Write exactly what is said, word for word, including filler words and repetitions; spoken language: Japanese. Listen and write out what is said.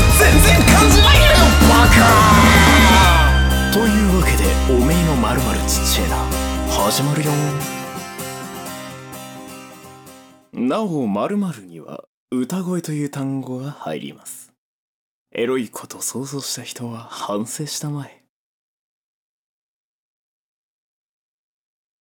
全然感じないよバカ。 というわけでおめえのまるまるちっちゃいな始まるよ。なお〇〇には歌声という単語が入ります。エロいこと想像した人は反省したまえ。